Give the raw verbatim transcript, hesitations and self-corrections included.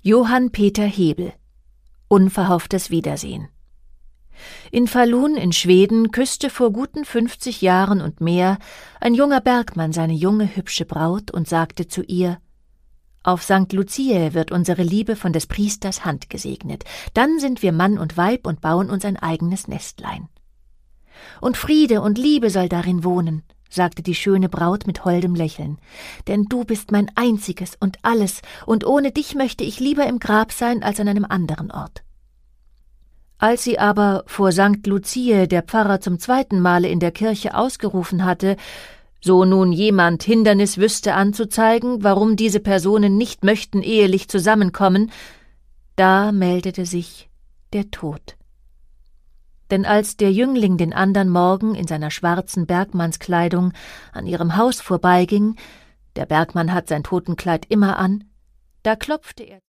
Johann Peter Hebel. Unverhofftes Wiedersehen. In Falun in Schweden küsste vor guten fünfzig Jahren und mehr ein junger Bergmann seine junge, hübsche Braut und sagte zu ihr: »Auf Sankt Luziä wird unsere Liebe von des Priesters Hand gesegnet. Dann sind wir Mann und Weib und bauen uns ein eigenes Nestlein.« »Und Friede und Liebe soll darin wohnen«, sagte die schöne Braut mit holdem Lächeln, »denn du bist mein einziges und alles, und ohne dich möchte ich lieber im Grab sein als an einem anderen Ort.« Als sie aber vor Sankt Luziä der Pfarrer zum zweiten Male in der Kirche ausgerufen hatte, so nun jemand Hindernis wüsste anzuzeigen, warum diese Personen nicht möchten ehelich zusammenkommen, da meldete sich der Tod. Denn als der Jüngling den andern Morgen in seiner schwarzen Bergmannskleidung an ihrem Haus vorbeiging, der Bergmann hat sein Totenkleid immer an, da klopfte er